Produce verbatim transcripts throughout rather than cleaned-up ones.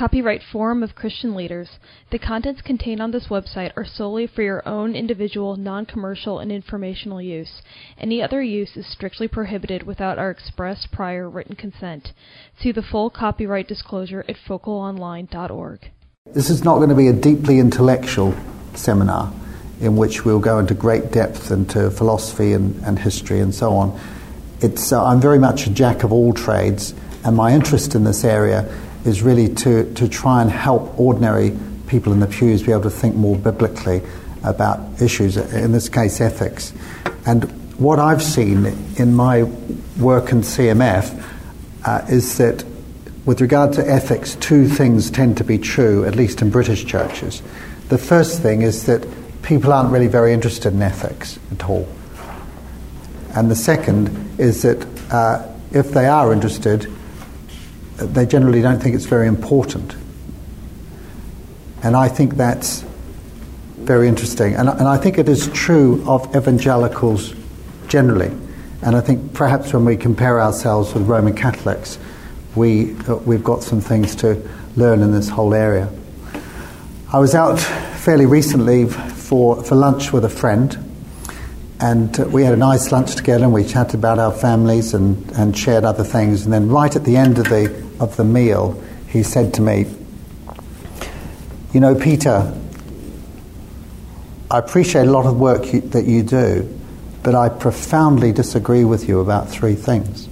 copyright Forum of Christian Leaders. The contents contained on this website are solely for your own individual, non-commercial, and informational use. Any other use is strictly prohibited without our express prior written consent. See the full copyright disclosure at focal online dot org. This is not going to be a deeply intellectual seminar in which we'll go into great depth into philosophy and, and history and so on. It's uh, I'm very much a jack of all trades, and my interest in this area is really to, to try and help ordinary people in the pews be able to think more biblically about issues, in this case ethics. And what I've seen in my work in C M F uh, is that with regard to ethics, two things tend to be true, at least in British churches. The first thing is that people aren't really very interested in ethics at all. And the second is that uh, if they are interested, they generally don't think it's very important. And I think that's very interesting. And, and I think it is true of evangelicals generally. And I think perhaps when we compare ourselves with Roman Catholics, we, uh, we've got some things to learn in this whole area. I was out fairly recently for, for lunch with a friend, and uh, we had a nice lunch together, and we chatted about our families and, and shared other things. And then right at the end of the of the meal, he said to me, "You know, Peter, I appreciate a lot of the work you, that you do, but I profoundly disagree with you about three things."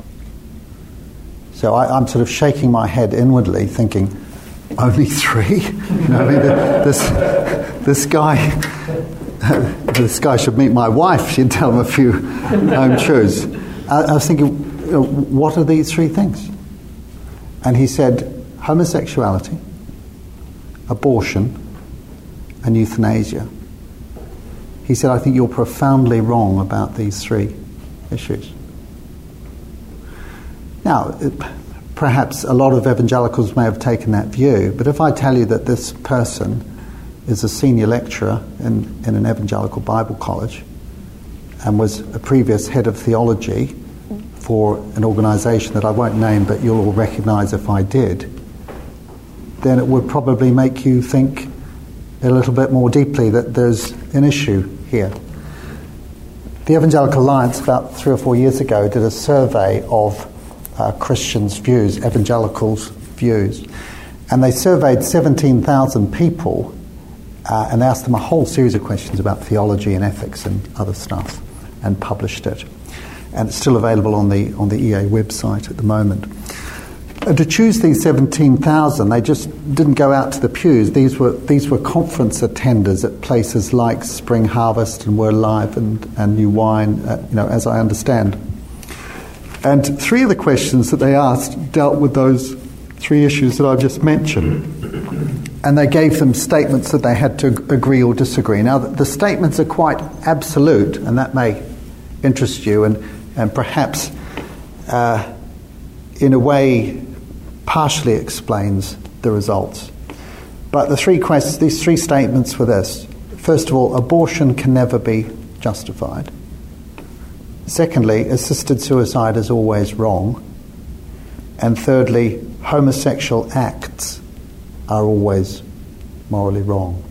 So I, I'm sort of shaking my head inwardly, thinking, only three? You know, I mean, this this guy, this guy should meet my wife. She'd tell him a few home truths. I, I was thinking, you know, what are these three things? And he said, homosexuality, abortion, and euthanasia. He said, I think you're profoundly wrong about these three issues. Now, it, perhaps a lot of evangelicals may have taken that view, but if I tell you that this person is a senior lecturer in, in an evangelical Bible college and was a previous head of theology for an organisation that I won't name, but you'll all recognise if I did, then it would probably make you think a little bit more deeply that there's an issue here. The Evangelical Alliance, about three or four years ago, did a survey of uh, Christians' views, evangelicals' views, and they surveyed seventeen thousand people, uh, and they asked them a whole series of questions about theology and ethics and other stuff, and published it. And it's still available on the on the E A website at the moment. And to choose these seventeen thousand, they just didn't go out to the pews. These were these were conference attenders at places like Spring Harvest and Word Live and, and New Wine, uh, you know, as I understand. And three of the questions that they asked dealt with those three issues that I've just mentioned. And they gave them statements that they had to agree or disagree. Now, the, the statements are quite absolute, and that may interest you, and, and perhaps uh, in a way partially explains the results. But the three questions, these three statements were this. First of all, abortion can never be justified. Secondly, assisted suicide is always wrong. And thirdly, homosexual acts are always morally wrong.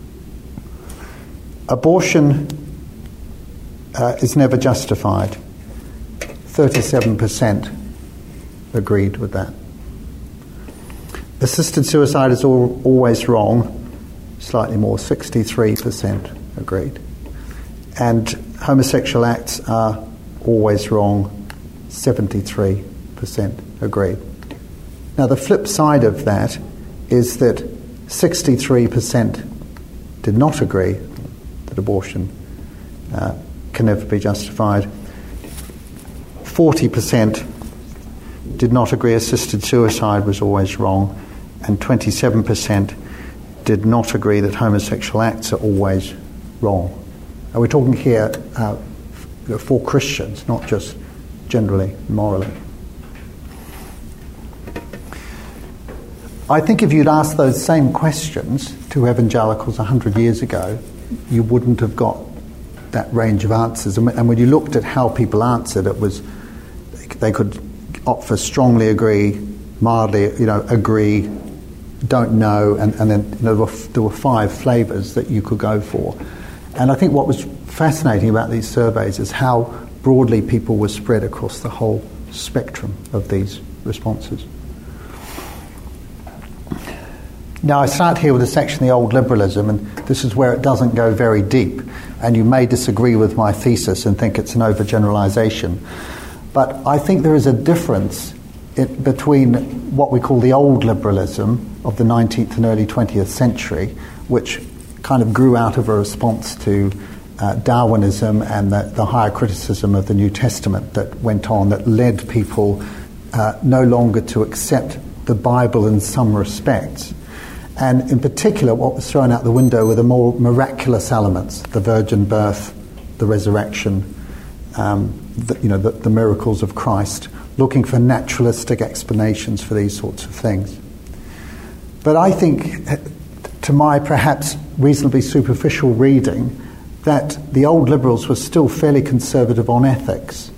Abortion uh, is never justified. thirty-seven percent agreed with that. Assisted suicide is al- always wrong, slightly more, sixty-three percent agreed. And homosexual acts are always wrong, seventy-three percent agreed. Now the flip side of that is that sixty-three percent did not agree that abortion uh, can never be justified. forty percent did not agree assisted suicide was always wrong, and twenty-seven percent did not agree that homosexual acts are always wrong. And we're talking here uh, for Christians, not just generally morally. I think if you'd asked those same questions to evangelicals one hundred years ago, you wouldn't have got that range of answers. And when you looked at how people answered, it was they could opt for strongly agree, mildly, you know, agree, don't know, and, and then you know, there, were, there were five flavours that you could go for. And I think what was fascinating about these surveys is how broadly people were spread across the whole spectrum of these responses. Now, I start here with a section, the old liberalism, and this is where it doesn't go very deep, and you may disagree with my thesis and think it's an overgeneralization. But I think there is a difference it, between what we call the old liberalism of the nineteenth and early twentieth century, which kind of grew out of a response to uh, Darwinism and the, the higher criticism of the New Testament that went on, that led people uh, no longer to accept the Bible in some respects. And in particular, what was thrown out the window were the more miraculous elements, the virgin birth, the resurrection, um, the, you know, the, the miracles of Christ, looking for naturalistic explanations for these sorts of things. But I think, to my perhaps reasonably superficial reading, that the old liberals were still fairly conservative on ethics.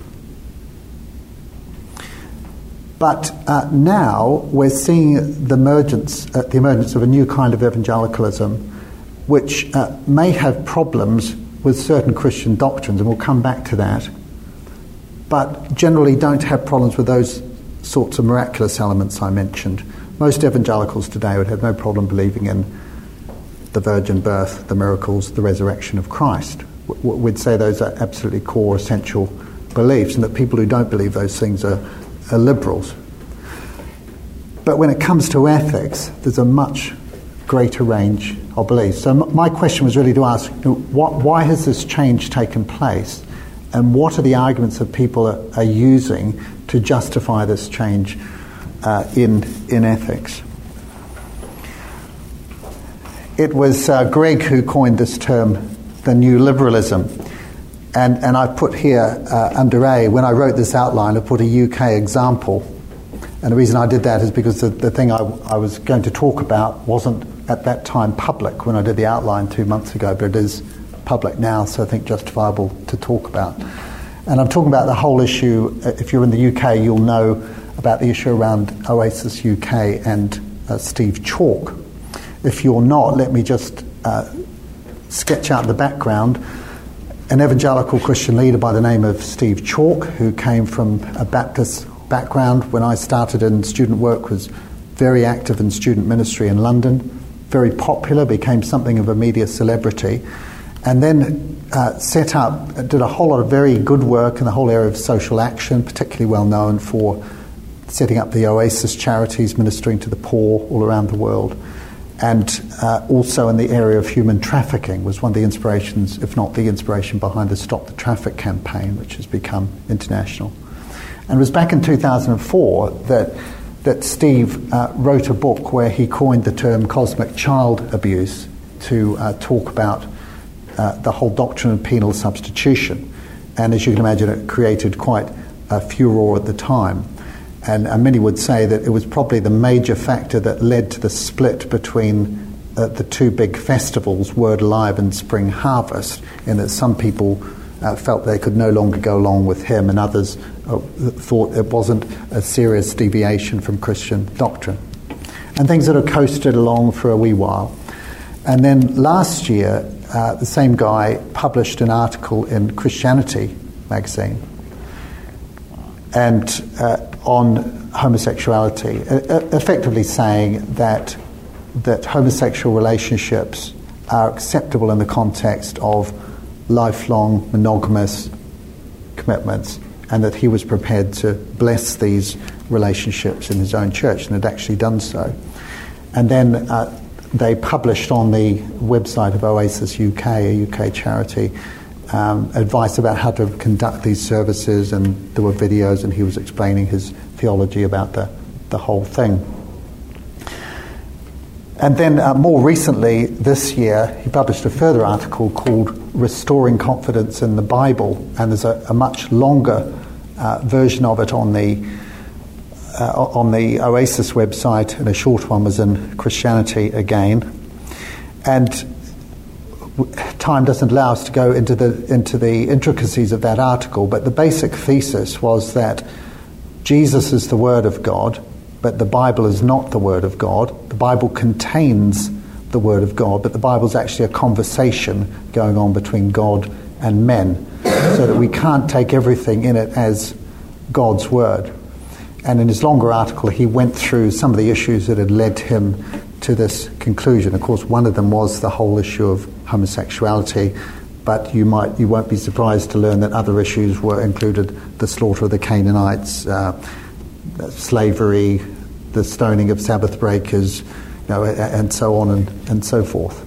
But uh, now we're seeing the emergence, uh, the emergence of a new kind of evangelicalism, which uh, may have problems with certain Christian doctrines, and we'll come back to that, but generally don't have problems with those sorts of miraculous elements I mentioned. Most evangelicals today would have no problem believing in the virgin birth, the miracles, the resurrection of Christ. W- we'd say those are absolutely core, essential beliefs, and that people who don't believe those things are are liberals. But when it comes to ethics, there's a much greater range of beliefs. So m- my question was really to ask, you know, what, why has this change taken place, and what are the arguments that people are, are using to justify this change uh, in, in ethics? It was uh, Greg who coined this term, the new liberalism. And, and I put here, uh, under A, when I wrote this outline, I put a U K example. And the reason I did that is because the, the thing I, I was going to talk about wasn't at that time public when I did the outline two months ago, but it is public now, so I think justifiable to talk about. And I'm talking about the whole issue. If you're in the U K, you'll know about the issue around Oasis U K and uh, Steve Chalke. If you're not, let me just uh, sketch out the background. An evangelical Christian leader by the name of Steve Chalke, who came from a Baptist background. When I started in student work, was very active in student ministry in London, very popular, became something of a media celebrity, and then uh, set up, did a whole lot of very good work in the whole area of social action, particularly well known for setting up the Oasis charities, ministering to the poor all around the world. And uh, also in the area of human trafficking, was one of the inspirations, if not the inspiration, behind the Stop the Traffic campaign, which has become international. And it was back in two thousand four that that Steve uh, wrote a book where he coined the term cosmic child abuse to uh, talk about uh, the whole doctrine of penal substitution. And as you can imagine, it created quite a furor at the time. And, and many would say that it was probably the major factor that led to the split between uh, the two big festivals, Word Alive and Spring Harvest, in that some people uh, felt they could no longer go along with him, and others uh, thought it wasn't a serious deviation from Christian doctrine. And things that have coasted along for a wee while. And then last year, uh, the same guy published an article in Christianity magazine, and uh, on homosexuality, effectively saying that that homosexual relationships are acceptable in the context of lifelong monogamous commitments, and that he was prepared to bless these relationships in his own church, and had actually done so. And then uh, they published on the website of Oasis U K, a U K charity, Um, advice about how to conduct these services, and there were videos, and he was explaining his theology about the, the whole thing. And then uh, more recently this year, he published a further article called Restoring Confidence in the Bible, and there's a, a much longer uh, version of it on the uh, on the Oasis website, and a short one was in Christianity again. And time doesn't allow us to go into the into the intricacies of that article, but the basic thesis was that Jesus is the Word of God, but the Bible is not the Word of God. The Bible contains the Word of God, but the Bible is actually a conversation going on between God and men, so that we can't take everything in it as God's Word. And in his longer article, he went through some of the issues that had led him to this conclusion. Of course, one of them was the whole issue of homosexuality, but you might you won't be surprised to learn that other issues were included: the slaughter of the Canaanites, uh, slavery, the stoning of Sabbath breakers, you know, and so on and, and so forth.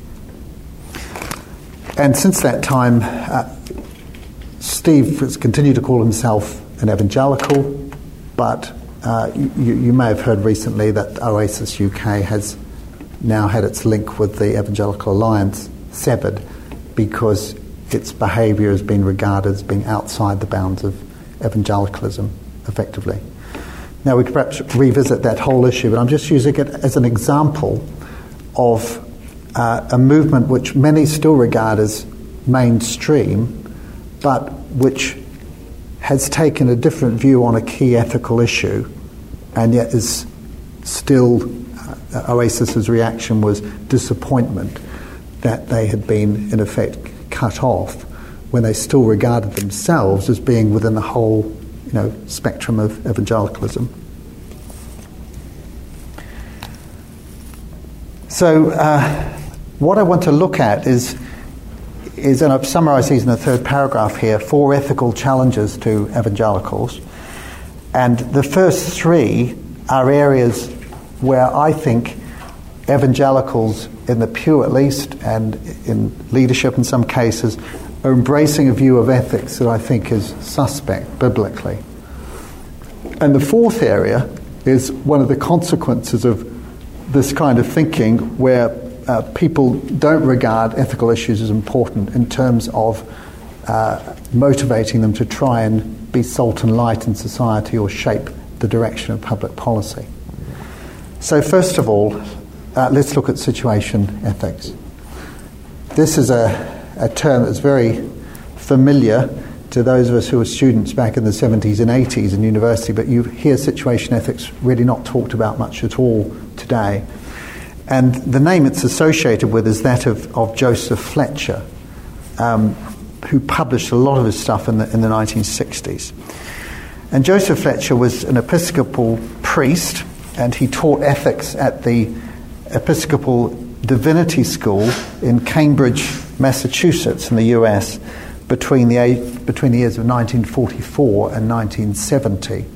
And since that time, uh, Steve has continued to call himself an evangelical, but uh, you, you may have heard recently that Oasis U K has now had its link with the Evangelical Alliance severed because its behaviour has been regarded as being outside the bounds of evangelicalism, effectively. Now, we could perhaps revisit that whole issue, but I'm just using it as an example of uh, a movement which many still regard as mainstream, but which has taken a different view on a key ethical issue, and yet is still, uh, Oasis's reaction was disappointment that they had been, in effect, cut off when they still regarded themselves as being within the whole, you know, spectrum of evangelicalism. So, uh, what I want to look at is is, and I've summarised these in the third paragraph here, four ethical challenges to evangelicals. And the first three are areas where I think evangelicals, in the pew at least, and in leadership in some cases, are embracing a view of ethics that I think is suspect biblically. And the fourth area is one of the consequences of this kind of thinking, where Uh, people don't regard ethical issues as important in terms of uh, motivating them to try and be salt and light in society or shape the direction of public policy. So first of all, uh, let's look at situation ethics. This is a, a term that's very familiar to those of us who were students back in the seventies and eighties in university, but you hear situation ethics really not talked about much at all today. And the name it's associated with is that of, of Joseph Fletcher, um, who published a lot of his stuff in the, in the nineteen sixties. And Joseph Fletcher was an Episcopal priest, and he taught ethics at the Episcopal Divinity School in Cambridge, Massachusetts, in the U S, between the, age, between the years of nineteen forty-four and nineteen seventy.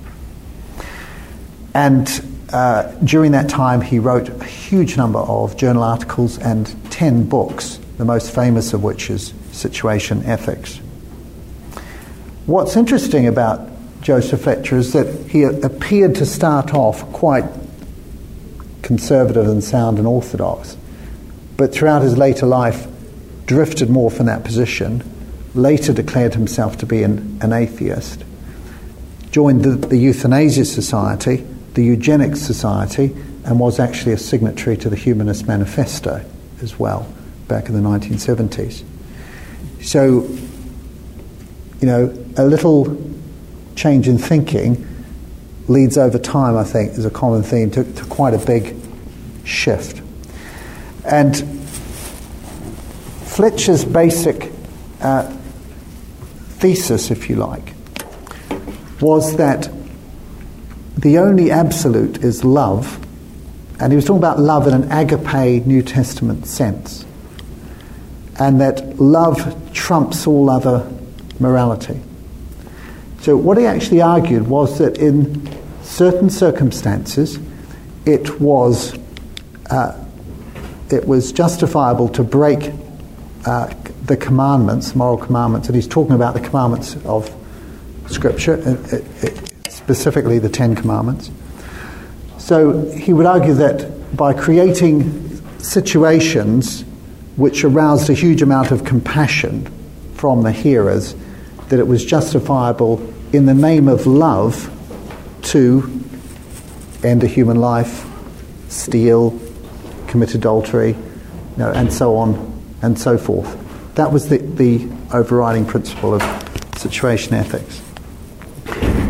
And Uh, during that time, he wrote a huge number of journal articles and ten books, the most famous of which is Situation Ethics. What's interesting about Joseph Fletcher is that he appeared to start off quite conservative and sound and orthodox, but throughout his later life drifted more from that position, later declared himself to be an, an atheist, joined the, the Euthanasia Society, the Eugenics Society, and was actually a signatory to the Humanist Manifesto as well, back in the nineteen seventies. So, you know, a little change in thinking leads over time, I think, is a common theme, to, to quite a big shift. And Fletcher's basic uh, thesis, if you like, was that the only absolute is love, and he was talking about love in an agape New Testament sense, and that love trumps all other morality. So what he actually argued was that in certain circumstances it was uh, it was justifiable to break uh, the commandments, moral commandments, and he's talking about the commandments of Scripture, it, it, it, specifically the Ten Commandments. So he would argue that by creating situations which aroused a huge amount of compassion from the hearers, that it was justifiable in the name of love to end a human life, steal, commit adultery, you know, and so on and so forth. That was the, the overriding principle of situation ethics.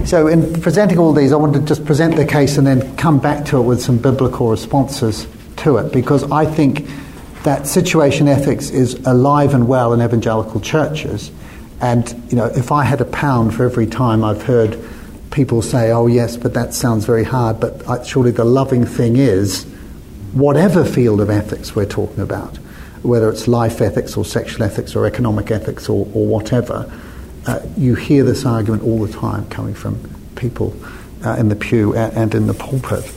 So in presenting all these, I want to just present the case and then come back to it with some biblical responses to it, because I think that situation ethics is alive and well in evangelical churches. And, you know, if I had a pound for every time I've heard people say, oh yes, but that sounds very hard, but I, surely the loving thing is, whatever field of ethics we're talking about, whether it's life ethics or sexual ethics or economic ethics or, or whatever, uh, you hear this argument all the time coming from people uh, in the pew and, and in the pulpit.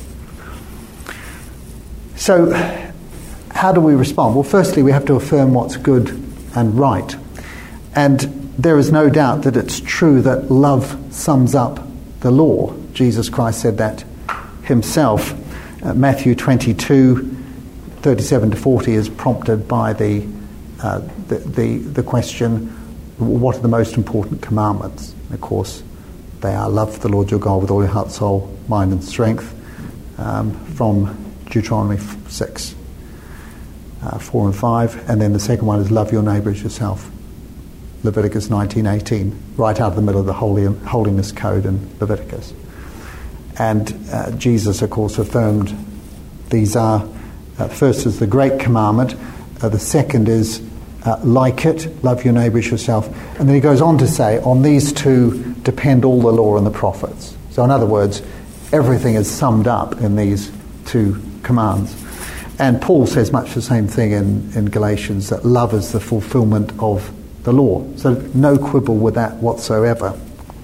So how do we respond? Well, firstly, we have to affirm what's good and right. And there is no doubt that it's true that love sums up the law. Jesus Christ said that himself. Uh, Matthew twenty-two, thirty-seven to forty is prompted by the, uh, the, the, the question, what are the most important commandments? And of course, they are love the Lord your God with all your heart, soul, mind and strength, um, from Deuteronomy six, uh, four and five. And then the second one is love your neighbour as yourself. Leviticus nineteen eighteen, right out of the middle of the Holy, Holiness Code in Leviticus. And uh, Jesus, of course, affirmed these are, uh, first is the great commandment, uh, the second is uh, like it, love your neighbour as yourself. And then he goes on to say, on these two depend all the law and the prophets. So in other words, everything is summed up in these two commands. And Paul says much the same thing in, in Galatians, that love is the fulfilment of the law. So no quibble with that whatsoever.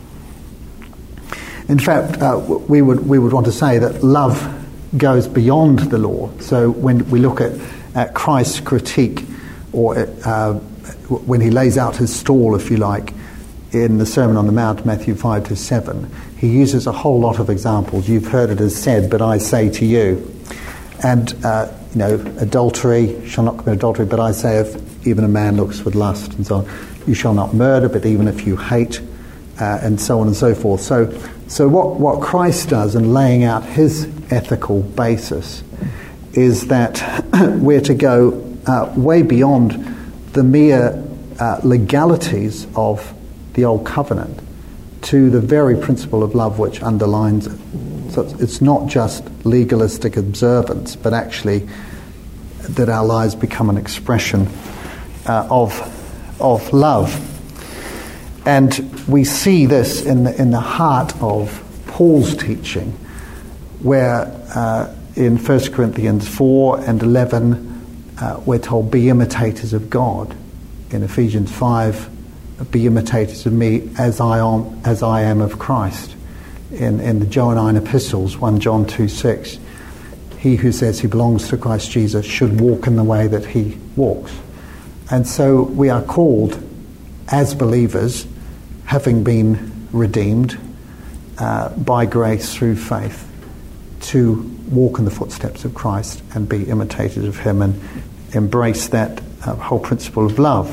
In fact, uh, we would we would want to say that love goes beyond the law. So when we look at, at Christ's critique, or at, uh, when he lays out his stall, if you like, in the Sermon on the Mount, Matthew five to seven, he uses a whole lot of examples. You've heard it as said, but I say to you. And, uh, you know, adultery, shall not commit adultery, but I say if even a man looks with lust, and so on. You shall not murder, but even if you hate, uh, and so on and so forth. So So what, what Christ does in laying out his ethical basis is that we're to go uh, way beyond the mere uh, legalities of the Old Covenant to the very principle of love which underlines it. So it's, it's not just legalistic observance, but actually that our lives become an expression uh, of, of love. And we see this in the, in the heart of Paul's teaching, where uh, in First Corinthians four and eleven, uh, we're told, be imitators of God. In Ephesians five, be imitators of me as I am, as I am of Christ. In, in the Johannine epistles, First John two six, he who says he belongs to Christ Jesus should walk in the way that he walks. And so we are called as believers, having been redeemed uh, by grace through faith, to walk in the footsteps of Christ and be imitators of him and embrace that uh, whole principle of love.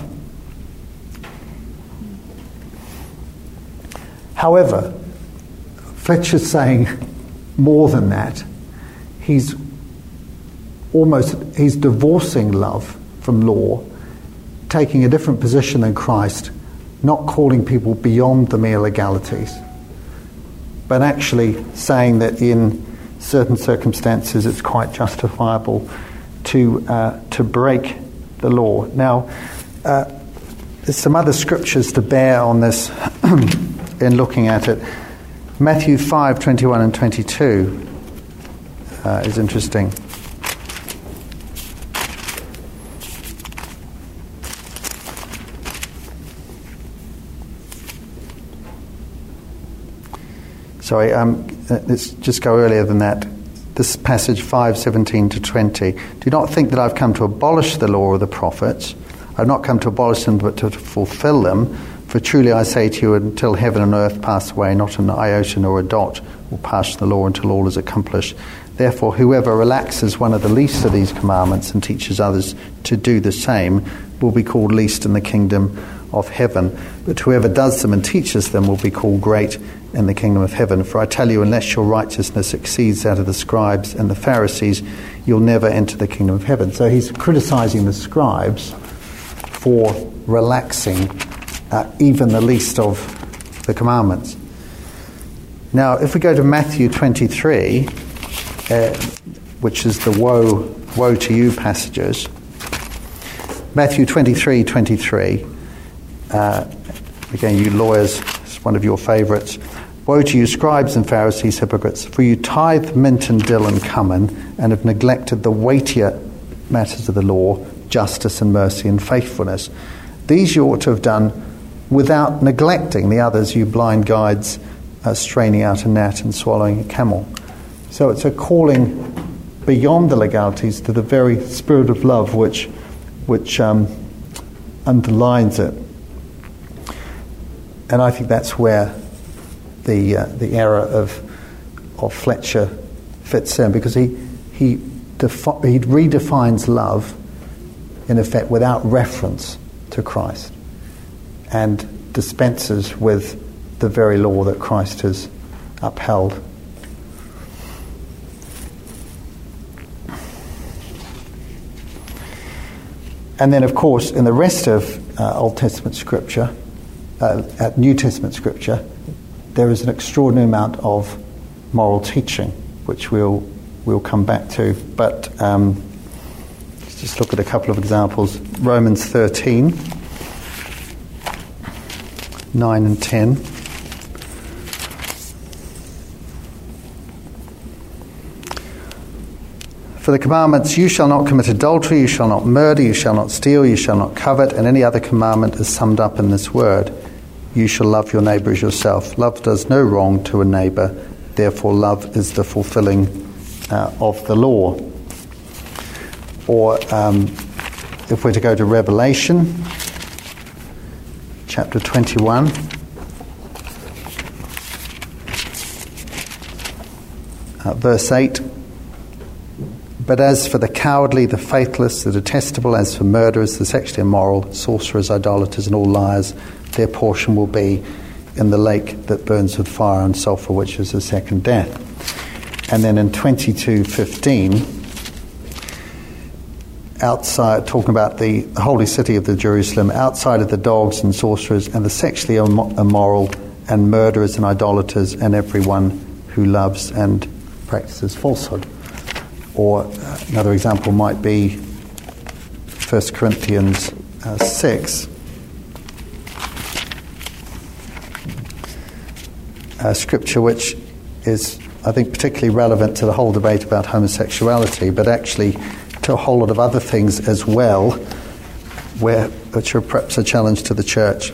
However, Fletcher's saying more than that. He's almost, he's divorcing love from law, taking a different position than Christ, not calling people beyond the mere legalities, but actually saying that in certain circumstances it's quite justifiable to uh, to break the law. Now, uh, there's some other scriptures to bear on this in looking at it. Matthew five, twenty-one and twenty-two uh, is interesting. Sorry, um, let's just go earlier than that. This passage five, seventeen to twenty. Do not think that I've come to abolish the law or the prophets. I've not come to abolish them, but to fulfill them. For truly I say to you, until heaven and earth pass away, not an iota nor a dot will pass the law until all is accomplished. Therefore, whoever relaxes one of the least of these commandments and teaches others to do the same will be called least in the kingdom of heaven. But whoever does them and teaches them will be called great in the kingdom of heaven. For I tell you, unless your righteousness exceeds that of the scribes and the Pharisees, you'll never enter the kingdom of heaven. So he's criticizing the scribes for relaxing uh, even the least of the commandments. Now, if we go to Matthew twenty-three, uh, which is the woe, woe to you passages, Matthew twenty-three, twenty-three, uh, again, you lawyers, it's one of your favourites. Woe to you, scribes and Pharisees, hypocrites, for you tithe mint and dill and cumin, and have neglected the weightier matters of the law, justice and mercy and faithfulness. These you ought to have done without neglecting the others, you blind guides, uh, straining out a gnat and swallowing a camel. So it's a calling beyond the legalities to the very spirit of love which which um, underlines it. And I think that's where the uh, the error of of Fletcher fits in, because he he defi- he redefines love in effect without reference to Christ, and dispenses with the very law that Christ has upheld. And then, of course, in the rest of uh, Old Testament Scripture, uh, at New Testament Scripture, there is an extraordinary amount of moral teaching, which we'll we'll come back to. But um, let's just look at a couple of examples. Romans thirteen, nine and ten. For the commandments, you shall not commit adultery, you shall not murder, you shall not steal, you shall not covet, and any other commandment is summed up in this word. You shall love your neighbour as yourself. Love does no wrong to a neighbour, therefore love is the fulfilling uh, of the law. Or um, if we're to go to Revelation, chapter twenty-one, uh, verse eight. But as for the cowardly, the faithless, the detestable, as for murderers, the sexually immoral, sorcerers, idolaters, and all liars, their portion will be in the lake that burns with fire and sulphur, which is the second death. And then in twenty-two fifteen, outside, talking about the, the holy city of the Jerusalem, outside of the dogs and sorcerers and the sexually immoral and murderers and idolaters and everyone who loves and practices falsehood. Or uh, another example might be First Corinthians uh, six. A scripture which is, I think, particularly relevant to the whole debate about homosexuality, but actually to a whole lot of other things as well, where which are perhaps a challenge to the church.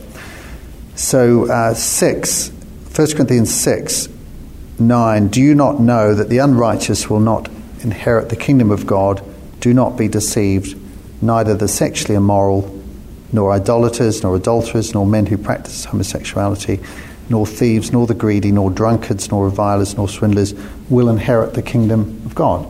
So uh, six, First Corinthians six, nine. Do you not know that the unrighteous will not inherit the kingdom of God? Do not be deceived. Neither the sexually immoral, nor idolaters, nor adulterers, nor men who practice homosexuality, nor thieves, nor the greedy, nor drunkards, nor revilers, nor swindlers will inherit the kingdom of God.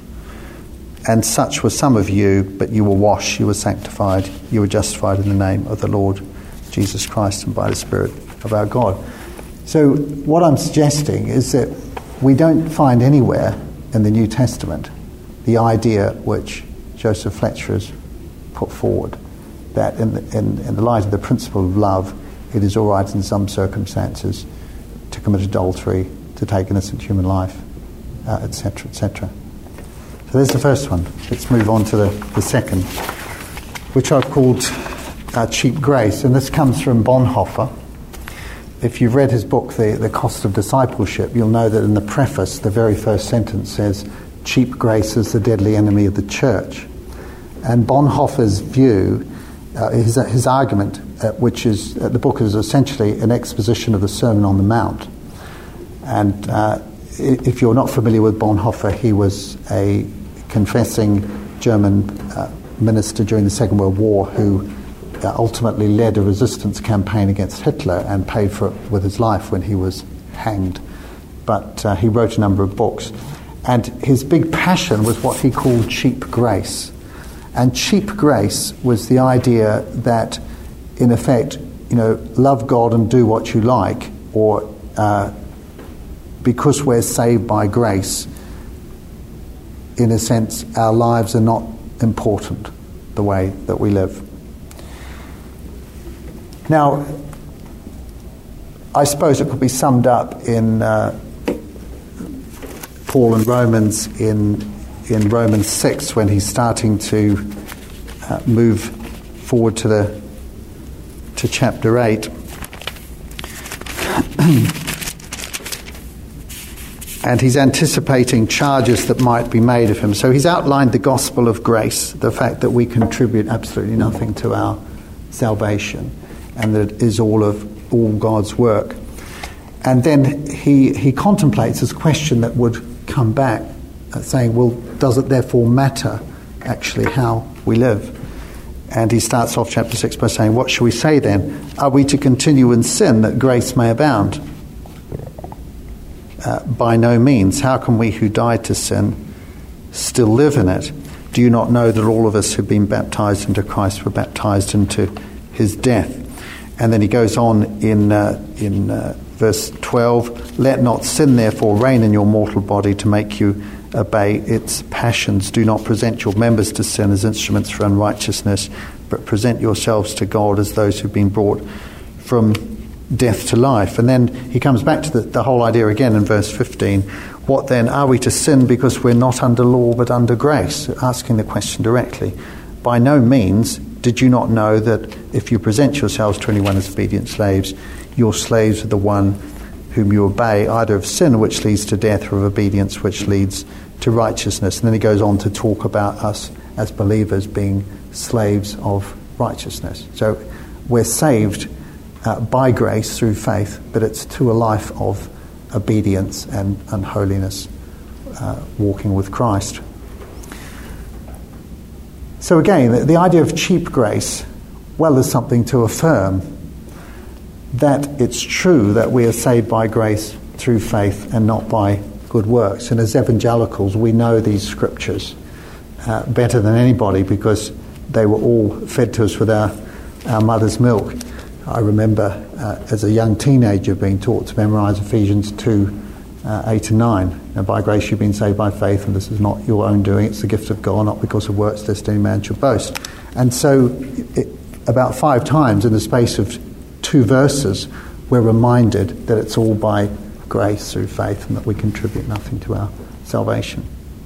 And such were some of you, but you were washed, you were sanctified, you were justified in the name of the Lord Jesus Christ and by the Spirit of our God. So what I'm suggesting is that we don't find anywhere in the New Testament the idea which Joseph Fletcher has put forward, that in the, in, in the light of the principle of love, it is all right in some circumstances to commit adultery, to take innocent human life, uh, et cetera, et cetera. So there's the first one. Let's move on to the, the second, which I've called uh, cheap grace, and this comes from Bonhoeffer. If you've read his book, The, the Cost of Discipleship, you'll know that in the preface, the very first sentence says, cheap grace is the deadly enemy of the church. And Bonhoeffer's view, uh, his, his argument, uh, which is, uh, the book is essentially an exposition of the Sermon on the Mount. And uh, if you're not familiar with Bonhoeffer, he was a confessing German uh, minister during the Second World War who Uh, ultimately led a resistance campaign against Hitler and paid for it with his life when he was hanged. But uh, he wrote a number of books. And his big passion was what he called cheap grace. And cheap grace was the idea that, in effect, you know, love God and do what you like, or uh, because we're saved by grace, in a sense, our lives are not important the way that we live. Now, I suppose it could be summed up in uh, Paul in Romans in in Romans six, when he's starting to uh, move forward to the to chapter eight. And he's anticipating charges that might be made of him. So he's outlined the gospel of grace, the fact that we contribute absolutely nothing to our salvation, and that it is all of all God's work. And then he he contemplates this question that would come back, uh, saying, well, does it therefore matter actually how we live? And he starts off chapter six by saying, what shall we say then? Are we to continue in sin that grace may abound? Uh, by no means. How can we who died to sin still live in it? Do you not know that all of us who've been baptized into Christ were baptized into his death? And then he goes on in uh, in uh, verse twelve, let not sin therefore reign in your mortal body to make you obey its passions. Do not present your members to sin as instruments for unrighteousness, but present yourselves to God as those who've been brought from death to life. And then he comes back to the, the whole idea again in verse fifteen. What then? Are we to sin because we're not under law but under grace? Asking the question directly. By no means. Did you not know that if you present yourselves to anyone as obedient slaves, your slaves are the one whom you obey, either of sin which leads to death or of obedience which leads to righteousness? And then he goes on to talk about us as believers being slaves of righteousness. So we're saved Uh, by grace through faith, but it's to a life of obedience and, and holiness, uh, walking with Christ. So again, the, the idea of cheap grace, well, there's something to affirm that it's true that we are saved by grace through faith and not by good works. And as evangelicals, we know these scriptures uh, better than anybody because they were all fed to us with our, our mother's milk. I remember uh, as a young teenager being taught to memorize Ephesians two, uh, eight and nine. Now, by grace you've been saved by faith, and this is not your own doing, it's the gift of God, not because of works, lest any man should boast. And so it, about five times in the space of two verses, we're reminded that it's all by grace through faith and that we contribute nothing to our salvation.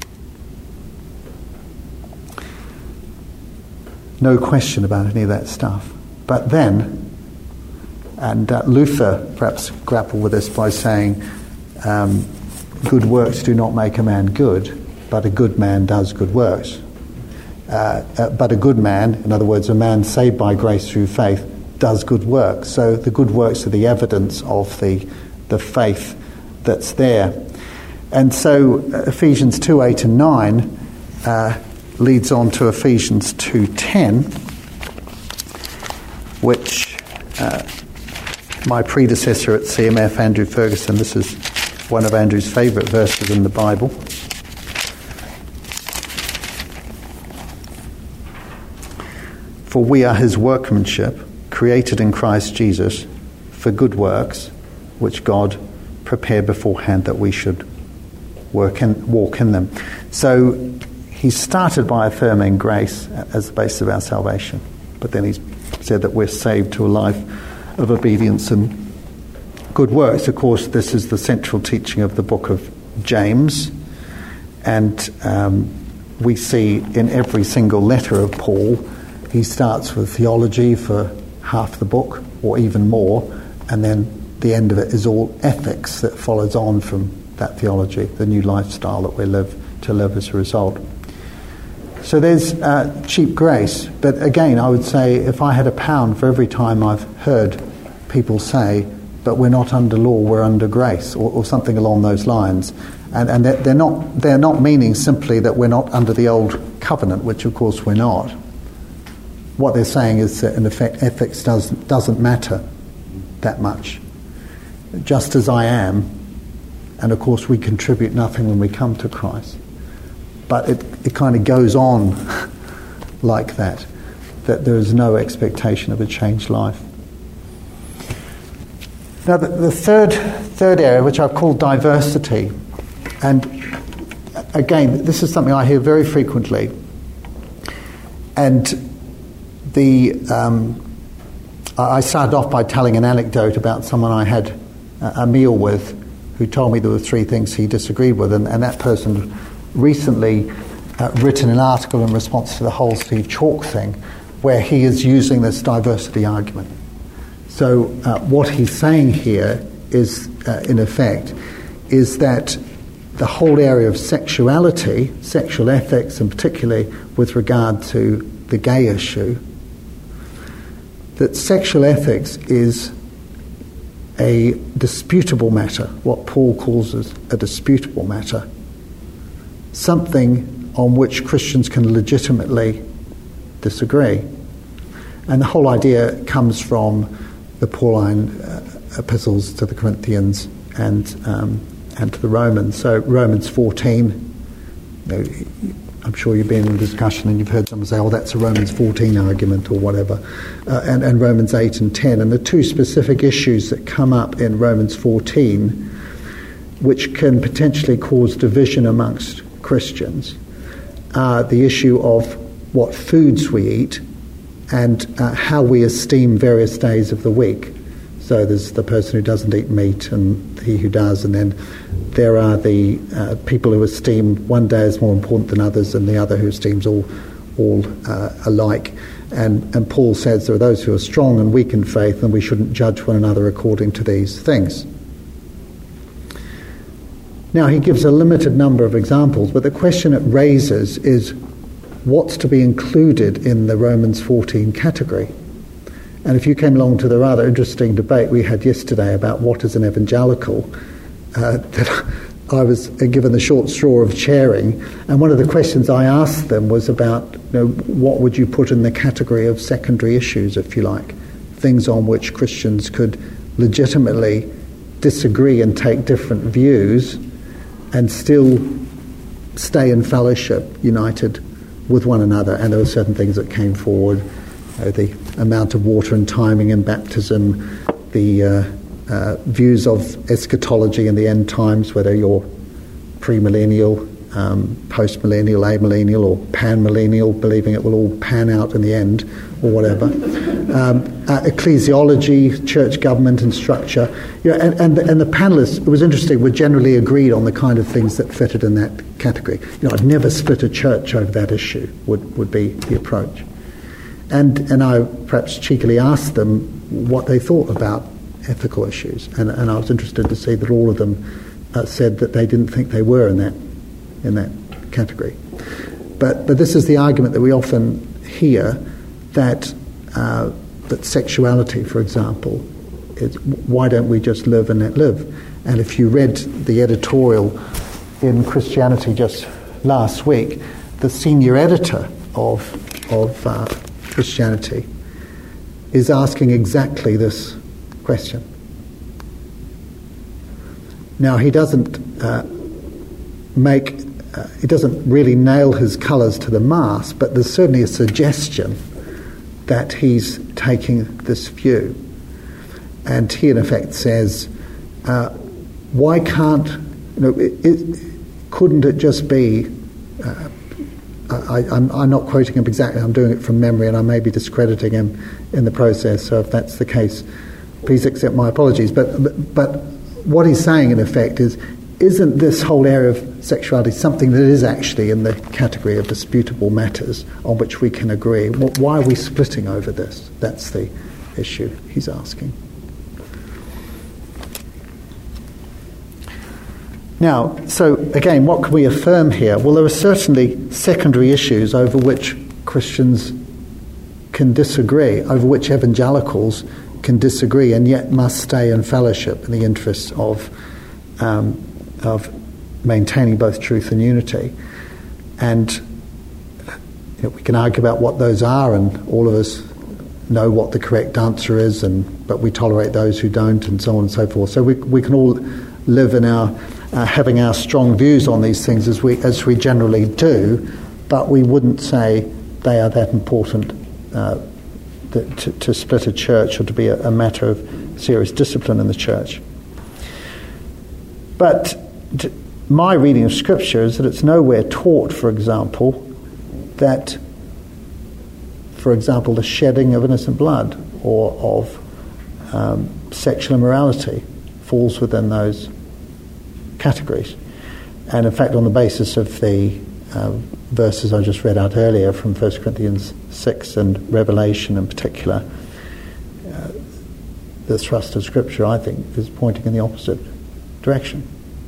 No question about any of that stuff. But then, and uh, Luther perhaps grappled with this by saying, um, good works do not make a man good, but a good man does good works. Uh, uh, but a good man, in other words, a man saved by grace through faith, does good works. So the good works are the evidence of the the faith that's there. And so uh, Ephesians two, eight and nine uh, leads on to Ephesians two, ten, which uh, my predecessor at C M F, Andrew Ferguson, this is one of Andrew's favourite verses in the Bible. For we are his workmanship, created in Christ Jesus for good works, which God prepared beforehand that we should work and walk in them. So he started by affirming grace as the basis of our salvation, but then he's said that we're saved to a life of obedience and good works. Of course, this is the central teaching of the book of James, and um, we see in every single letter of Paul, he starts with theology for half the book, or even more, and then the end of it is all ethics that follows on from that theology, the new lifestyle that we live to live as a result. So there's uh, cheap grace, but again, I would say if I had a pound for every time I've heard people say, but we're not under law, we're under grace, or, or something along those lines, and, and they're, they're not they're not meaning simply that we're not under the old covenant, which of course we're not. What they're saying is that in effect ethics doesn't doesn't matter that much. Just as I am, and of course we contribute nothing when we come to Christ. But it, it kind of goes on like that, that there is no expectation of a changed life. Now the, the third third area, which I've called diversity, and again, this is something I hear very frequently, and the um, I started off by telling an anecdote about someone I had a, a meal with who told me there were three things he disagreed with, and, and that person recently uh, written an article in response to the whole Steve Chalke thing, where he is using this diversity argument. So uh, what he's saying here is, uh, in effect, is that the whole area of sexuality, sexual ethics, and particularly with regard to the gay issue, that sexual ethics is a disputable matter, what Paul calls as a disputable matter, something on which Christians can legitimately disagree. And the whole idea comes from the Pauline uh, epistles to the Corinthians and um, and to the Romans. So Romans fourteen, you know, I'm sure you've been in a discussion and you've heard someone say, oh, that's a Romans fourteen argument or whatever, uh, and, and Romans eight and ten. And the two specific issues that come up in Romans fourteen, which can potentially cause division amongst Christians, are the issue of what foods we eat and uh, how we esteem various days of the week. So there's the person who doesn't eat meat and he who does, and then there are the uh, people who esteem one day as more important than others, and the other who esteems all all uh, alike. And, and Paul says there are those who are strong and weak in faith, and we shouldn't judge one another according to these things. Now, he gives a limited number of examples, but the question it raises is what's to be included in the Romans fourteen category. And if you came along to the rather interesting debate we had yesterday about what is an evangelical, uh, that I was given the short straw of chairing, and one of the questions I asked them was about, you know, what would you put in the category of secondary issues, if you like, things on which Christians could legitimately disagree and take different views and still stay in fellowship, united with one another. And there were certain things that came forward, you know, the amount of water and timing in baptism, the uh, uh, views of eschatology and the end times, whether you're premillennial, um, post-millennial, amillennial, or pan-millennial, believing it will all pan out in the end, or whatever. Um, uh, ecclesiology, church government and structure. You know, and, and, the, and the panellists, it was interesting, were generally agreed on the kind of things that fitted in that category. You know, I'd never split a church over that issue, would, would be the approach. And and I perhaps cheekily asked them what they thought about ethical issues, and, and I was interested to see that all of them uh, said that they didn't think they were in that in that category. But but this is the argument that we often hear, that uh, that sexuality, for example, is why don't we just live and let live? And if you read the editorial in Christianity just last week, the senior editor of of uh, Christianity is asking exactly this question. Now, he doesn't uh, make, uh, he doesn't really nail his colours to the mast, but there's certainly a suggestion that he's taking this view. And he, in effect, says, uh, why can't, you know, it, it, couldn't it just be, uh, I, I'm, I'm not quoting him exactly, I'm doing it from memory, and I may be discrediting him in the process, so if that's the case, please accept my apologies. But, but, but what he's saying, in effect, is, isn't this whole area of sexuality something that is actually in the category of disputable matters on which we can agree? Why are we splitting over this? That's the issue he's asking. Now, so again, what can we affirm here? Well, there are certainly secondary issues over which Christians can disagree, over which evangelicals can disagree, and yet must stay in fellowship in the interests of um, of maintaining both truth and unity. And you know, we can argue about what those are, and all of us know what the correct answer is, and but we tolerate those who don't, and so on and so forth. So we we can all live in our Uh, having our strong views on these things as we as we generally do, but we wouldn't say they are that important uh, that to, to split a church or to be a, a matter of serious discipline in the church. But t- my reading of Scripture is that it's nowhere taught, for example, that, for example, the shedding of innocent blood or of um, sexual immorality falls within those categories. And in fact, on the basis of the uh, verses I just read out earlier from First Corinthians six and Revelation in particular, uh, the thrust of Scripture, I think, is pointing in the opposite direction.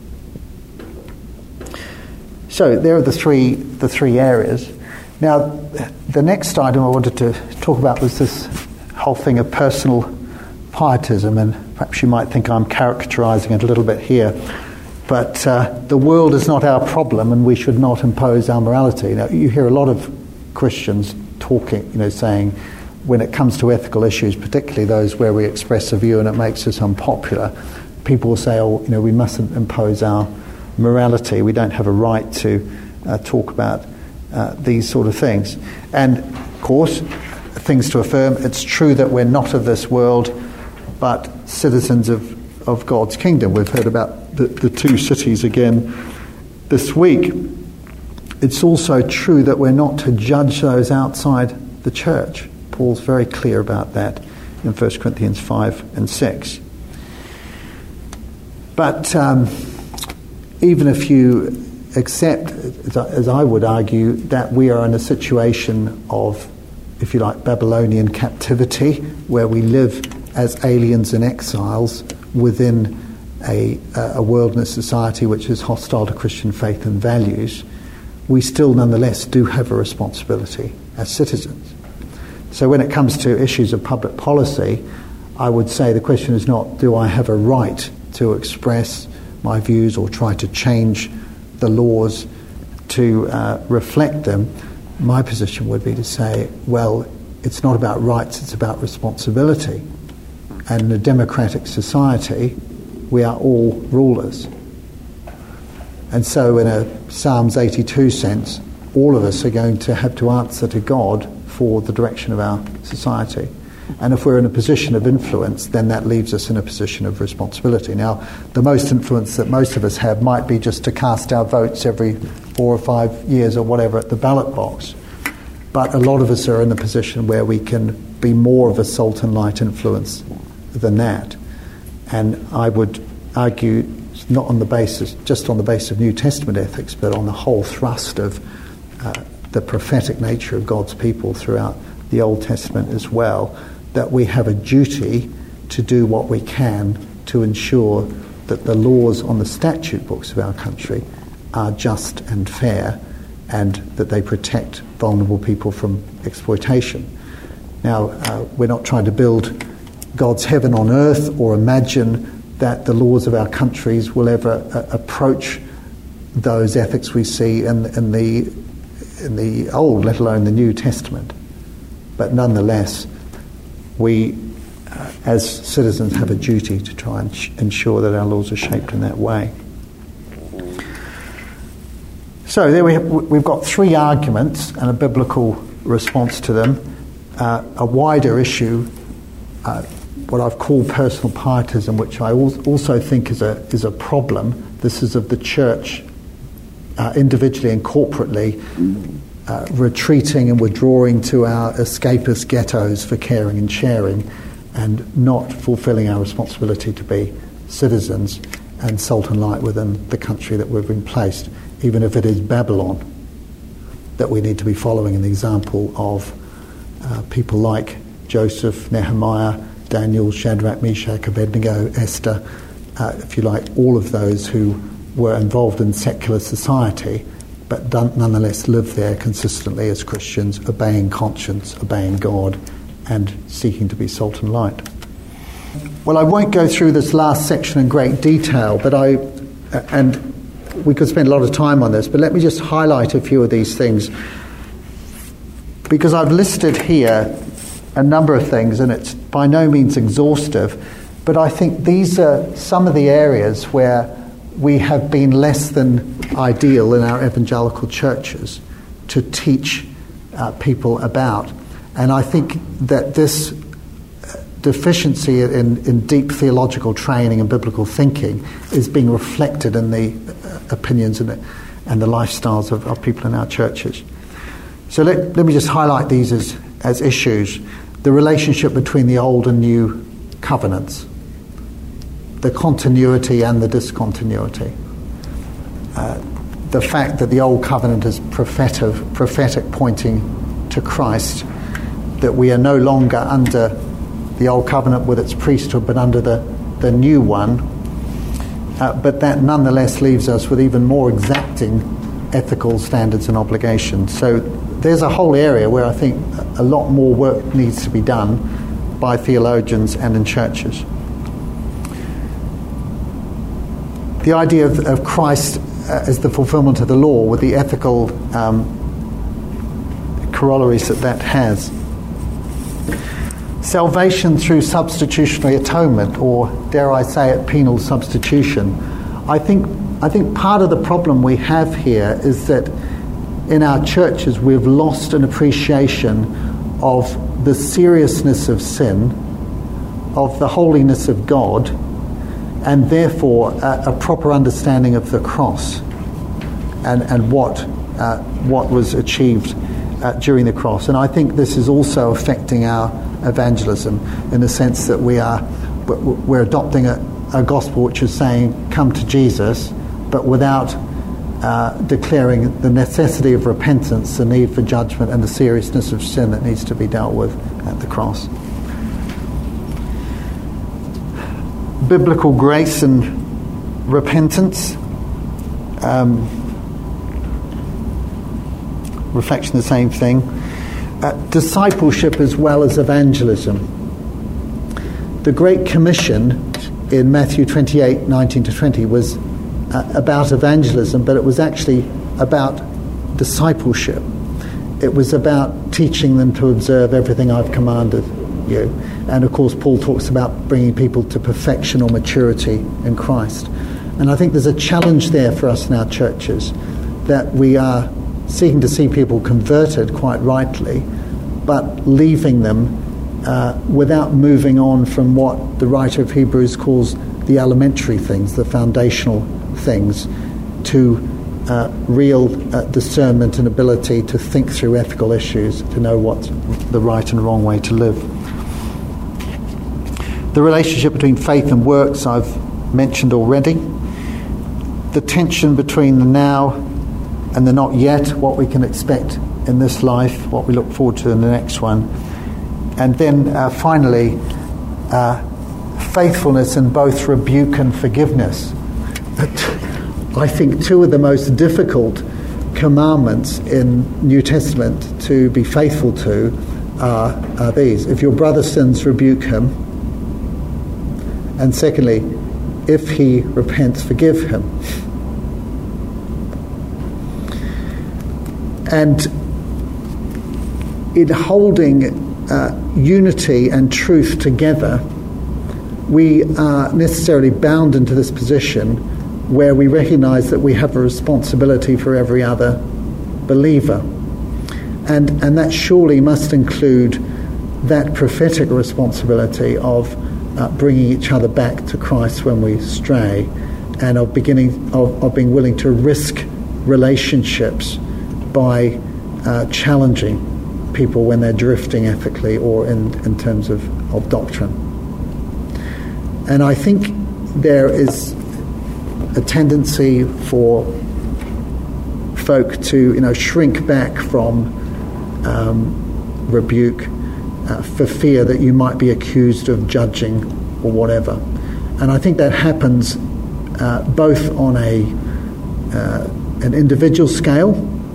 So there are the three the three areas. Now, the next item I wanted to talk about was this whole thing of personal pietism, and perhaps you might think I'm characterizing it a little bit here, but uh, the world is not our problem and we should not impose our morality. Now, you hear a lot of Christians talking, you know, saying when it comes to ethical issues, particularly those where we express a view and it makes us unpopular, people will say, oh, you know, we mustn't impose our morality, we don't have a right to uh, talk about uh, these sort of things. And of course, things to affirm, it's true that we're not of this world, but citizens of, of God's kingdom. We've heard about the, the two cities again this week. It's also true that we're not to judge those outside the church. Paul's very clear about that in First Corinthians five and six. But um, even if you accept, as I would argue, that we are in a situation of, if you like, Babylonian captivity, where we live as aliens and exiles within a, a world society which is hostile to Christian faith and values, we still nonetheless do have a responsibility as citizens. So when it comes to issues of public policy, I would say the question is not, do I have a right to express my views or try to change the laws to uh, reflect them? My position would be to say, well, it's not about rights, it's about responsibility. And in a democratic society, we are all rulers. And so in a Psalms eighty-two sense, all of us are going to have to answer to God for the direction of our society. And if we're in a position of influence, then that leaves us in a position of responsibility. Now, the most influence that most of us have might be just to cast our votes every four or five years or whatever at the ballot box. But a lot of us are in a position where we can be more of a salt and light influence than that. And I would argue, not on the basis, just on the basis of New Testament ethics, but on the whole thrust of uh, the prophetic nature of God's people throughout the Old Testament as well, that we have a duty to do what we can to ensure that the laws on the statute books of our country are just and fair, and that they protect vulnerable people from exploitation. Now, uh, we're not trying to build God's heaven on earth or imagine that the laws of our countries will ever uh, approach those ethics we see in, in the in the Old, let alone the New Testament. But nonetheless, we, uh, as citizens, have a duty to try and sh- ensure that our laws are shaped in that way. So there we have, we've got three arguments and a biblical response to them. Uh, a wider issue, uh, what I've called personal pietism, which I al- also think is a is a problem. This is of the church, uh, individually and corporately, uh, retreating and withdrawing to our escapist ghettos for caring and sharing, and not fulfilling our responsibility to be citizens and salt and light within the country that we've been placed, even if it is Babylon that we need to be following in the example of uh, people like Joseph, Nehemiah, Daniel, Shadrach, Meshach, Abednego, Esther, uh, if you like, all of those who were involved in secular society, but nonetheless lived there consistently as Christians, obeying conscience, obeying God, and seeking to be salt and light. Well, I won't go through this last section in great detail, but I, and we could spend a lot of time on this, but let me just highlight a few of these things, because I've listed here a number of things, and it's by no means exhaustive, but I think these are some of the areas where we have been less than ideal in our evangelical churches to teach uh, people about. And I think that this deficiency in, in deep theological training and biblical thinking is being reflected in the opinions and the, and the lifestyles of, of people in our churches. So let, let me just highlight these as, as issues. The relationship between the old and new covenants, the continuity and the discontinuity, uh, the fact that the Old Covenant is prophetic, prophetic pointing to Christ, that we are no longer under the Old Covenant with its priesthood, but under the, the new one. Uh, but that nonetheless leaves us with even more exacting ethical standards and obligations. So there's a whole area where I think a lot more work needs to be done by theologians and in churches. The idea of, of Christ uh, as the fulfillment of the law, with the ethical um, corollaries that that has. Salvation through substitutionary atonement, or dare I say it, penal substitution. I think I think part of the problem we have here is that in our churches we've lost an appreciation of the seriousness of sin, of the holiness of God, and therefore a, a proper understanding of the cross and, and what uh, what was achieved uh, during the cross. And I think this is also affecting our evangelism in the sense that we are we're adopting a, a gospel which is saying come to Jesus, but without uh, declaring the necessity of repentance, the need for judgment, and the seriousness of sin that needs to be dealt with at the cross. Biblical grace and repentance, um, reflection, the same thing. Uh, discipleship as well as evangelism. The Great Commission in Matthew twenty-eight, nineteen to twenty was uh, about evangelism, but it was actually about discipleship. It was about teaching them to observe everything I've commanded you. And of course Paul talks about bringing people to perfection or maturity in Christ. And I think there's a challenge there for us in our churches, that we are seeking to see people converted, quite rightly, but leaving them uh, without moving on from what the writer of Hebrews calls the elementary things, the foundational things, to uh, real uh, discernment and ability to think through ethical issues, to know what's the right and wrong way to live. The relationship between faith and works I've mentioned already. The tension between the now and the not yet, what we can expect in this life, what we look forward to in the next one. And then uh, finally, uh, faithfulness in both rebuke and forgiveness. I think two of the most difficult commandments in New Testament to be faithful to are, are these. If your brother sins, rebuke him. And secondly, if he repents, forgive him. And in holding uh, unity and truth together, we are necessarily bound into this position where we recognize that we have a responsibility for every other believer. And, and that surely must include that prophetic responsibility of uh, bringing each other back to Christ when we stray, and of beginning of, of being willing to risk relationships by uh, challenging people when they're drifting ethically or in, in terms of, of doctrine. And I think there is a tendency for folk to, you know, shrink back from um, rebuke uh, for fear that you might be accused of judging or whatever. And I think that happens uh, both on a uh, an individual scale,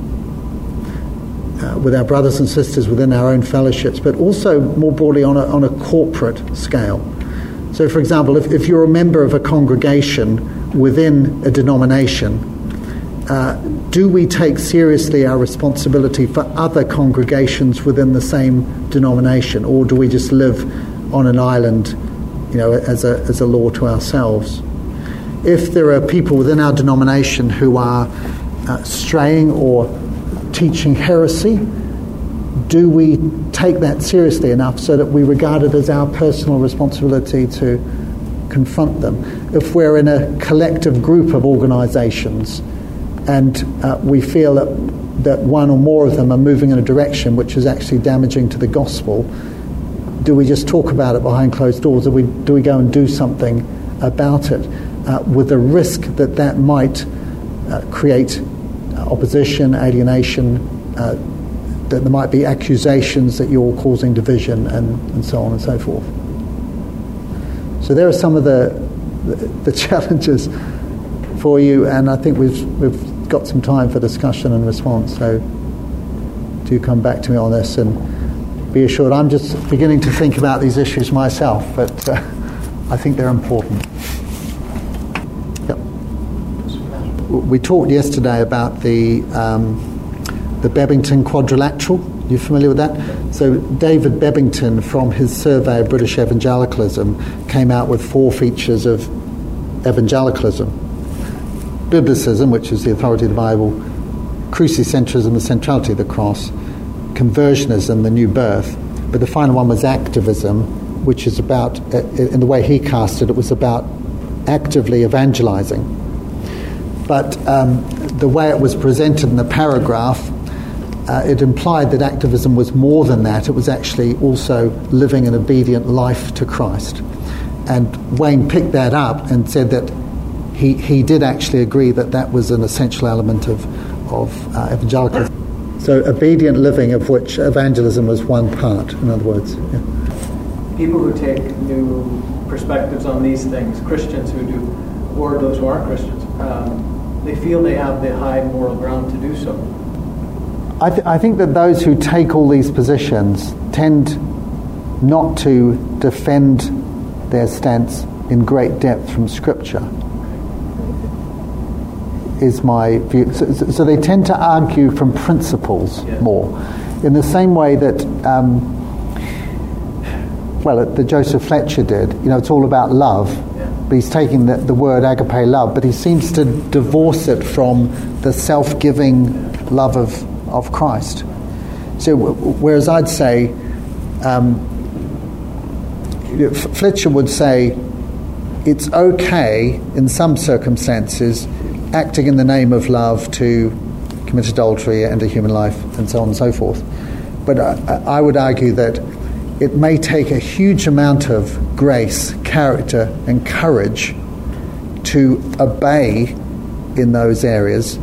Uh, with our brothers and sisters within our own fellowships, but also more broadly on a, on a corporate scale. So, for example, if, if you're a member of a congregation within a denomination, uh, do we take seriously our responsibility for other congregations within the same denomination, or do we just live on an island, you know, as a as a law to ourselves? If there are people within our denomination who are uh, straying or teaching heresy, do we take that seriously enough so that we regard it as our personal responsibility to confront them? If we're in a collective group of organisations and uh, we feel that, that one or more of them are moving in a direction which is actually damaging to the gospel, do we just talk about it behind closed doors, or we, do we go and do something about it uh, with the risk that that might uh, create opposition, alienation, uh, that there might be accusations that you're causing division, and, and so on and so forth. So there are some of the, the, the challenges for you, and I think we've, we've got some time for discussion and response, so do come back to me on this, and be assured I'm just beginning to think about these issues myself, but uh, I think they're important. Yep. We talked yesterday about the um, the Bebbington Quadrilateral. You familiar with that? So David Bebbington, from his survey of British evangelicalism, came out with four features of evangelicalism: biblicism, which is the authority of the Bible; crucicentrism, the centrality of the cross; conversionism, the new birth. But the final one was activism, which is about, in the way he cast it, it was about actively evangelizing. But um, the way it was presented in the paragraph, uh, it implied that activism was more than that. It was actually also living an obedient life to Christ. And Wayne picked that up and said that he, he did actually agree that that was an essential element of, of uh, evangelicalism. So obedient living, of which evangelism was one part, in other words. Yeah. People who take new perspectives on these things, Christians who do, or those who aren't Christians, um, they feel they have the high moral ground to do so. I, th- I think that those who take all these positions tend not to defend their stance in great depth from Scripture, is my view. So, so they tend to argue from principles yeah. more, in the same way that, um, well, that Joseph Fletcher did. You know, it's all about love. Yeah. But he's taking the, the word agape love, but he seems to divorce it from the self-giving love of, of Christ. So, whereas I'd say, um, Fletcher would say, it's okay in some circumstances, acting in the name of love, to commit adultery and a human life, and so on and so forth. But I, I would argue that it may take a huge amount of grace, character, and courage to obey in those areas,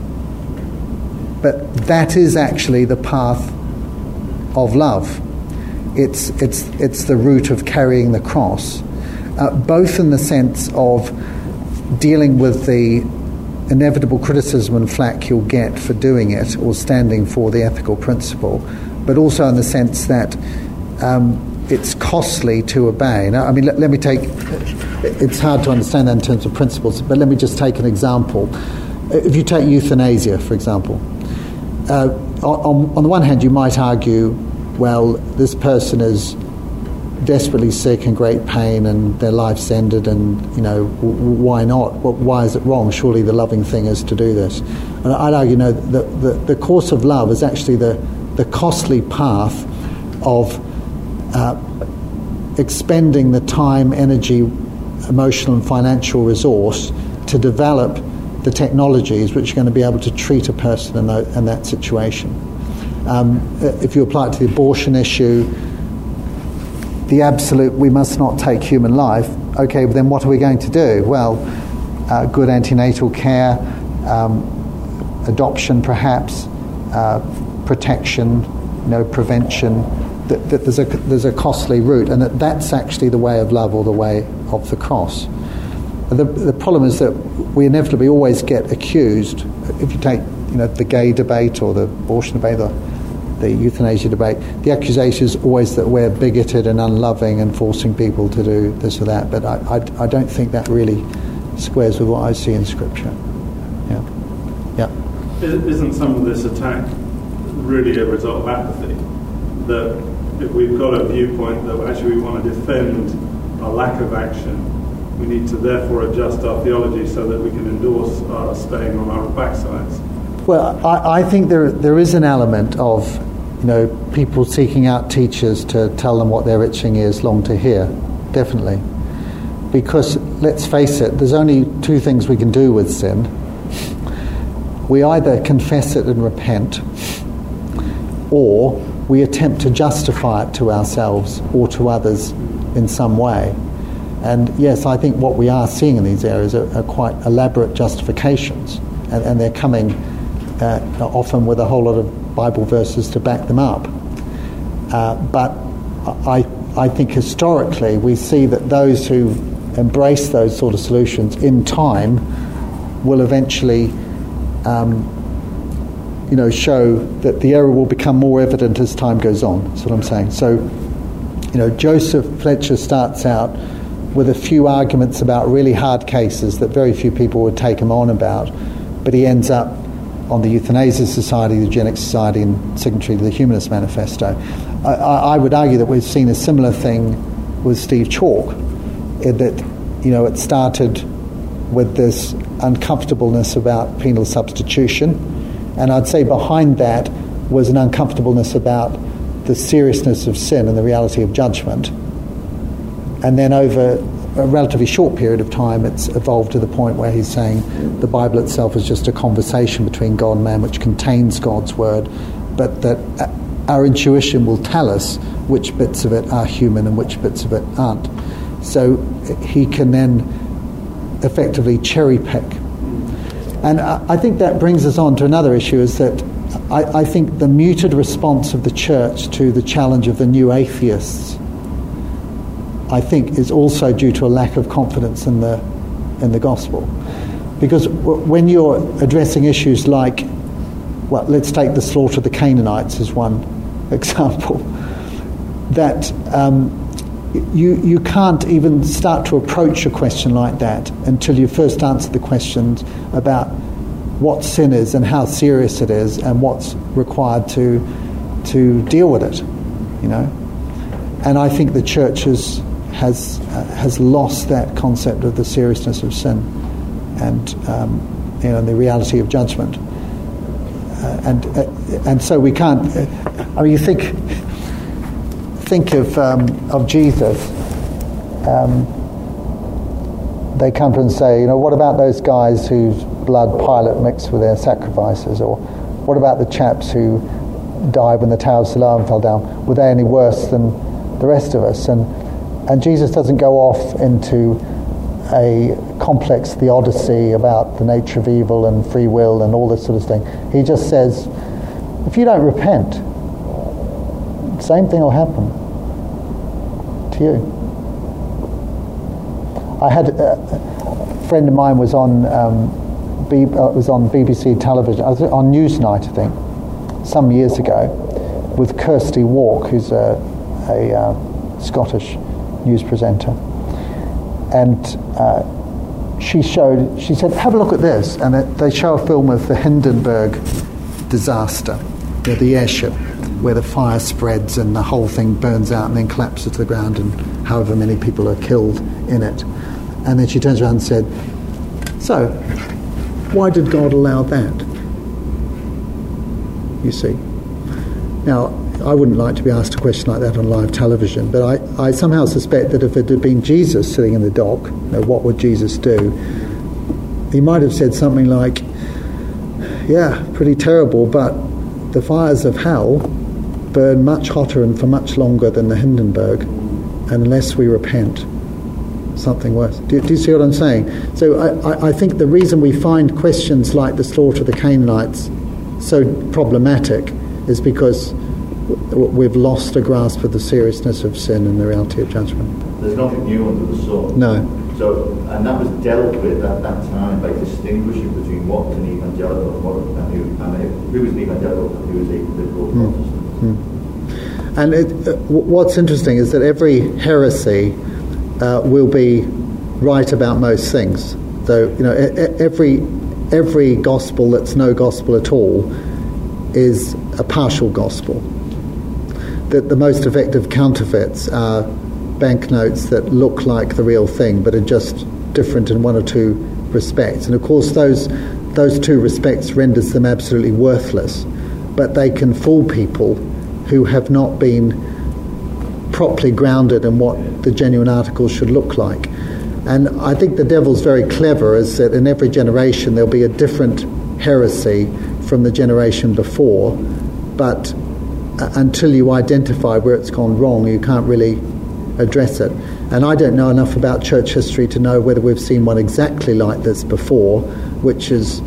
but that is actually the path of love. It's it's it's the route of carrying the cross, uh, both in the sense of dealing with the inevitable criticism and flack you'll get for doing it or standing for the ethical principle, but also in the sense that um, it's costly to obey. Now, I mean, let, let me take, it's hard to understand that in terms of principles, but let me just take an example. If you take euthanasia, for example, uh, on, on the one hand you might argue, well, this person is desperately sick and great pain and their life's ended, and, you know, w- why not? Well, why is it wrong? Surely the loving thing is to do this. And I'd argue, no, the, the, the course of love is actually the, the costly path of uh, expending the time, energy, emotional and financial resource to develop the technologies which are going to be able to treat a person in, the, in that situation. Um, if you apply it to the abortion issue, the absolute, we must not take human life. Okay, but then what are we going to do? Well, uh, good antenatal care, um, adoption perhaps, uh, protection, you know, prevention. That, that there's a there's a costly route, and that that's actually the way of love or the way of the cross. The the problem is that we inevitably always get accused. If you take, you know, the gay debate or the abortion debate, or the euthanasia debate, the accusation is always that we're bigoted and unloving and forcing people to do this or that. But I, I, I don't think that really squares with what I see in Scripture. Yeah, yeah. Isn't some of this attack really a result of apathy? That if we've got a viewpoint that actually we want to defend a lack of action, we need to therefore adjust our theology so that we can endorse our staying on our backsides? Well, I, I think there there is an element of, you know, people seeking out teachers to tell them what their itching ears long to hear, definitely. Because, let's face it, there's only two things we can do with sin. We either confess it and repent, or we attempt to justify it to ourselves or to others in some way. And yes, I think what we are seeing in these areas are, are quite elaborate justifications. and, and they're coming uh, often with a whole lot of Bible verses to back them up. Uh, but I, I think historically we see that those who embrace those sort of solutions in time will eventually um, you know, show that the error will become more evident as time goes on. That's what I'm saying. So, you know, Joseph Fletcher starts out with a few arguments about really hard cases that very few people would take him on about, but he ends up on the Euthanasia Society, the Eugenics Society, and signatory to the Humanist Manifesto. I, I would argue that we've seen a similar thing with Steve Chalke, in that, you know, it started with this uncomfortableness about penal substitution, and I'd say behind that was an uncomfortableness about the seriousness of sin and the reality of judgment. And then over a relatively short period of time, it's evolved to the point where he's saying the Bible itself is just a conversation between God and man which contains God's word, but that our intuition will tell us which bits of it are human and which bits of it aren't. So he can then effectively cherry pick. And I think that brings us on to another issue, is that I, I think the muted response of the church to the challenge of the new atheists, I think, is also due to a lack of confidence in the in the gospel. Because w- when you're addressing issues like, well, let's take the slaughter of the Canaanites as one example, that um, you you can't even start to approach a question like that until you first answer the questions about what sin is and how serious it is and what's required to to deal with it, you know. And I think the church has has uh, has lost that concept of the seriousness of sin and um, you know, the reality of judgment. Uh, and uh, and so we can't. Uh, I mean, you think. Think of um, of Jesus. Um, they come to him and say, you know, what about those guys whose blood Pilate mixed with their sacrifices? Or what about the chaps who died when the Tower of Siloam fell down? Were they any worse than the rest of us? And and Jesus doesn't go off into a complex theodicy about the nature of evil and free will and all this sort of thing. He just says, if you don't repent, same thing will happen to you. I had a, a friend of mine was on um, B, uh, was on B B C television, I was on Newsnight, I think, some years ago, with Kirsty Walk, who's a, a uh, Scottish news presenter, and uh, she showed. She said, "Have a look at this," and it, they show a film of the Hindenburg disaster, you know, the airship, where the fire spreads and the whole thing burns out and then collapses to the ground and however many people are killed in it. And then she turns around and said, so, why did God allow that? You see. Now, I wouldn't like to be asked a question like that on live television, but I, I somehow suspect that if it had been Jesus sitting in the dock, you know, what would Jesus do? He might have said something like, yeah, pretty terrible, but the fires of hell burn much hotter and for much longer than the Hindenburg, and unless we repent, something worse. Do, do you see what I'm saying? So I, I, I think the reason we find questions like the slaughter of the Canaanites so problematic is because w- we've lost a grasp of the seriousness of sin and the reality of judgment. There's nothing new under the sun. No. So, and that was dealt with at that time by distinguishing between what was an evangelical and, what, and, who, and who was an evangelical and who was a liberal Protestant. Mm. And it, uh, w- what's interesting is that every heresy uh, will be right about most things. So, you know, e- every every gospel that's no gospel at all is a partial gospel. That the most effective counterfeits are banknotes that look like the real thing but are just different in one or two respects. And of course those those two respects renders them absolutely worthless. But they can fool people who have not been properly grounded in what the genuine article should look like. And I think the devil's very clever, is that in every generation there'll be a different heresy from the generation before, but uh, until you identify where it's gone wrong, you can't really address it. And I don't know enough about church history to know whether we've seen one exactly like this before, which is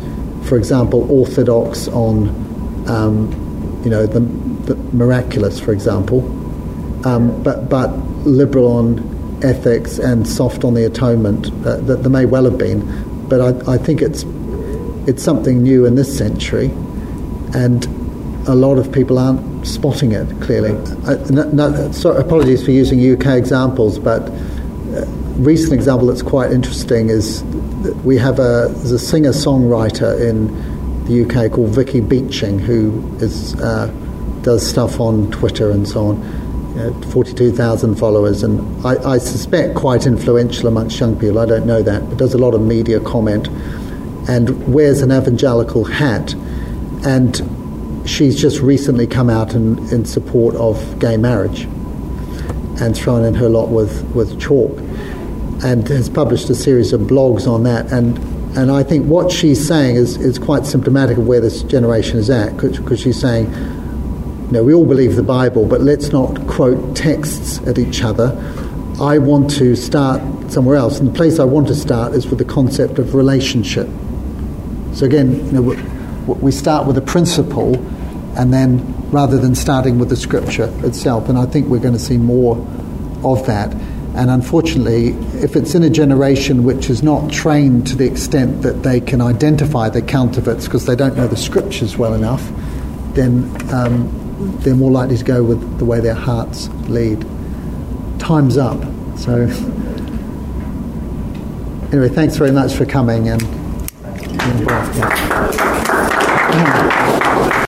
for example, orthodox on, um, you know, the, the miraculous, for example, um, but but liberal on ethics and soft on the atonement. Uh, that there may well have been, but I, I think it's it's something new in this century, and a lot of people aren't spotting it clearly. Uh, no, no, sorry, apologies for using U K examples, but a recent example that's quite interesting is that we have a, there's a singer-songwriter in the U K called Vicky Beeching, who is uh, does stuff on Twitter and so on, you know, forty-two thousand followers, and I, I suspect quite influential amongst young people, I don't know that, but does a lot of media comment, and wears an evangelical hat, and she's just recently come out in, in support of gay marriage and thrown in her lot with, with chalk, and has published a series of blogs on that. And and I think what she's saying is, is quite symptomatic of where this generation is at, because she's saying, you know, we all believe the Bible, but let's not quote texts at each other. I want to start somewhere else, and the place I want to start is with the concept of relationship. So again, you know, we start with a principle, and then rather than starting with the scripture itself, and I think we're going to see more of that. And unfortunately, if it's in a generation which is not trained to the extent that they can identify the counterfeits because they don't know the scriptures well enough, then um, they're more likely to go with the way their hearts lead. Time's up. So anyway, thanks very much for coming. And yeah.